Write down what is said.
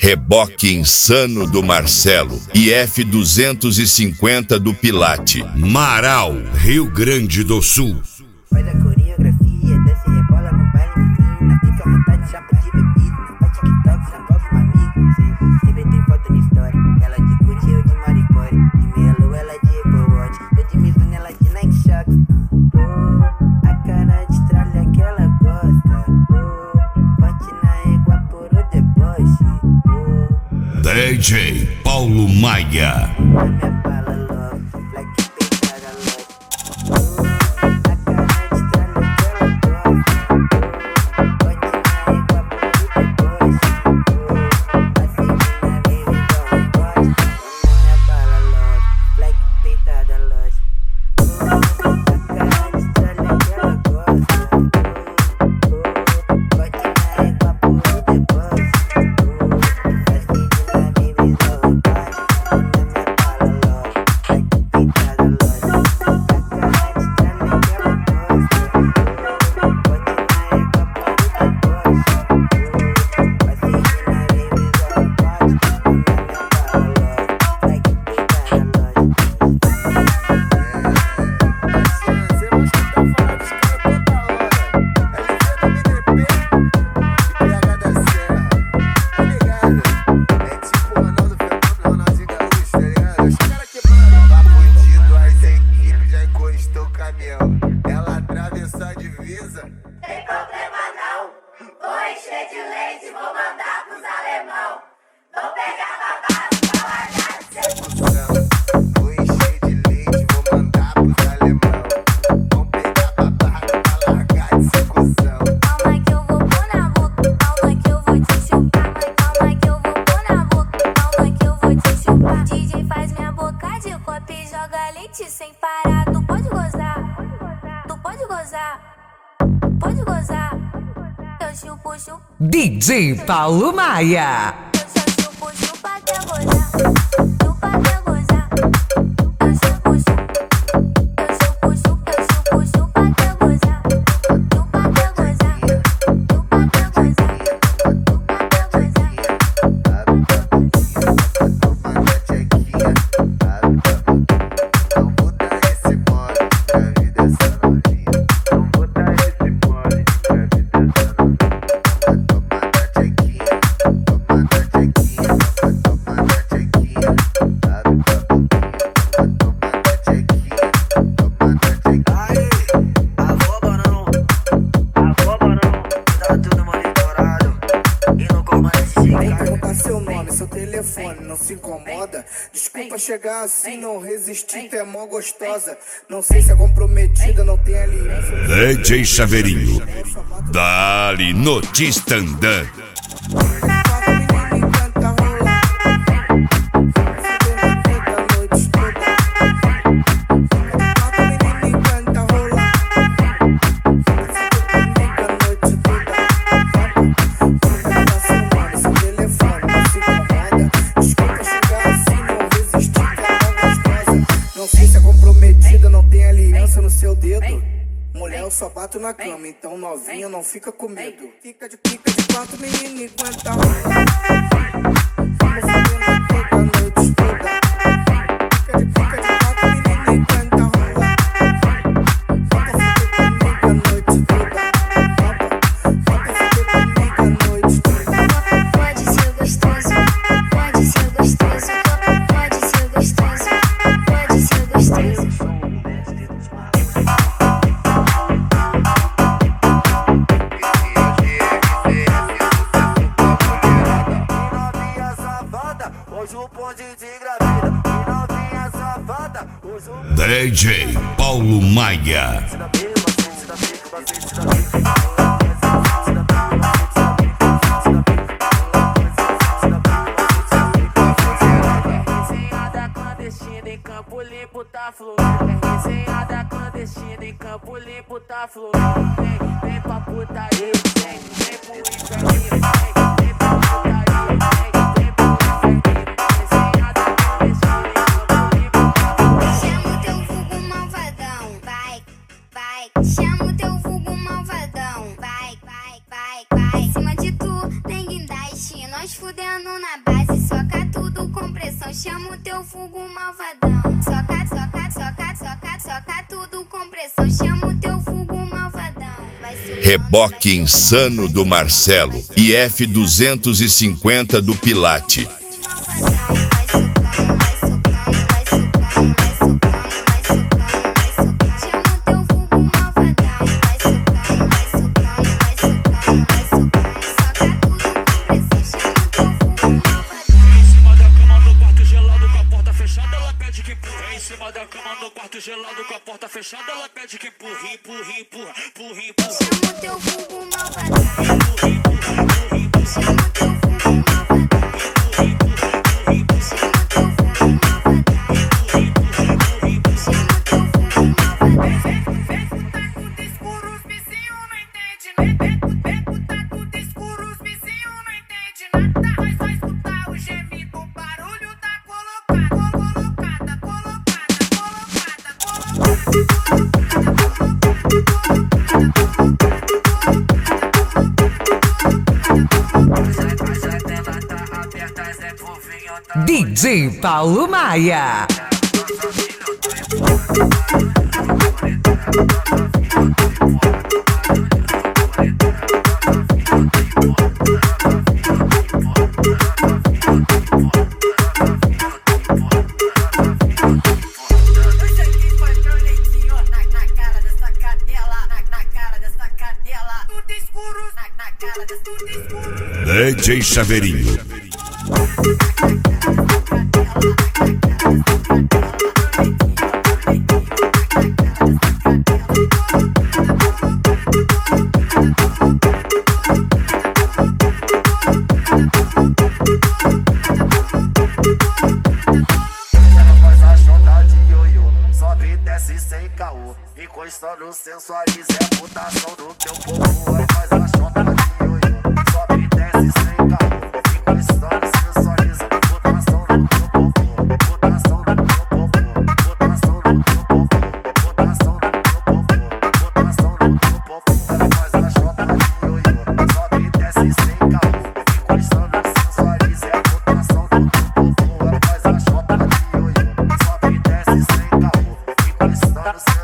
reboque insano do Marcelo e F250 do Pilate. Marau, Rio Grande do Sul. Faz a coreografia, desce, rebola no baile, menina. Fica à vontade, chapa de bebida. Faz TikTok, só foto com amigo. Sempre tem foto na história. Ela de Gucci, eu de Maricore. De Melo, ela de Apple Watch. Eu de Mizuno, ela de Nike Shox. A cara de tralha que ela gosta. Bate na égua por o deboche. DJ Paulo Maia. Ela atravessou a divisa. Tem problema não, vou encher de leite, vou mandar pros alemão. Vou pegar babado pra largar de ser Vou encher de leite, vou mandar pros alemão. Vou pegar babado pra largar de ser cuzão. Calma que eu vou pôr na boca, calma que eu vou te chupar. Calma que eu vou pôr na boca, calma que eu vou te chupar. DJ faz minha boca de copo e joga leite sem parar. Tu pode gozar, tu pode gozar, pode gozar. Eu chupo, chupo. DJ Paulo Maia. Eu chupo, chupa até gozar, chupa até gozar. Eu chupo, chupo, eu chupo, chupo, eu chupo, chupa até gozar, chupa até gozar, chupa até gozar, chupa até gozar. Não vou dar esse mole, que a vida é só novinha. Não vou dar esse mole, que a vida é só novinha. Toma na chequinha, toma na chequinha, toma na chequinha. Abre tua boquinha, toma na chequinha, toma na chequinha. Aê, afobra não, tá tudo monitorado. E não coma esse Nem cigarro. perguntar seu nome, seu telefone, não se incomoda. Desculpa chegar assim, não resisti, tu é mó gostosa. Não sei se é comprometida, não tem aliança. DJ Chaveirinho. Dali no Tistandã. Não sei se é comprometida, não tem aliança no seu dedo. Mulher, eu só bato na cama, então novinha não fica com medo. Fica de quatro, menino, enquanto vamos fazendo toda a noite toda. Fica de quatro, menino, enquanto rola. Vamos fazer comigo a noite toda. Vamos fazer comigo a noite toda. Pode ser gostoso, pode ser gostoso, pode ser gostoso, pode ser gostoso. Novinha safada, hoje o bonde te engravida. Novinha safada, hoje o DJ Paulo Maia. Resenhada clandestina em Campo Limpo tá fluindo. Resenhada clandestina em Campo Limpo tá fluindo. Vem pra putaria, vem pro inferninho. Vem pra putaria, vem pro inferninho. Resenhada clandestina em Campo Limpo tá fluindo. Chama o teu vulgo malvadão, vai, vai. Chama o teu vulgo malvadão, vai, vai, vai, vai. Em cima de tu tem guindaste, nós fudendo na compressão, chama o teu vulgo malvadão. Soca, soca, soca, soca, soca tudo com pressão, chama o teu vulgo malvadão. Reboque insano do Marcelo e F250 do Pilate. Gelado com a porta fechada, ela pede que empurre, empurre, empurra, empurre, empurra. Chama o teu vulgo malvadão. Empurre, empurra, empurre, empurra. Chama o teu vulgo malvadão. Empurre, empurra, empurre, empurra. Chama o teu vulgo malvadão. Empurre, empurra, empurre, empurra. Chama o teu vulgo malvadão. Vem putar tudo escuro, os vizinhos não entendem. Vem putar tudo escuro, os vizinhos não entendem nada. Mas vai escutar o gemido, o barulho da colocada, colocada, colocada, colocada. DJ Paulo Maia. DJ Chaveirinho. Encostando, sensualiza, é putação do teu corpo. Aí faz a chota de ioiô, sobe e desce sem caô. Encostando, sensualiza, putação do teu corpo. Putação do teu corpo, putação do teu corpo, putação do teu corpo, putação do teu corpo. Aí faz a chota de ioiô, sobe e desce sem caô. Encostando, sensualiza, é putação do teu corpo. Aí faz a chota de ioiô, sobe e desce sem caô. Encostando,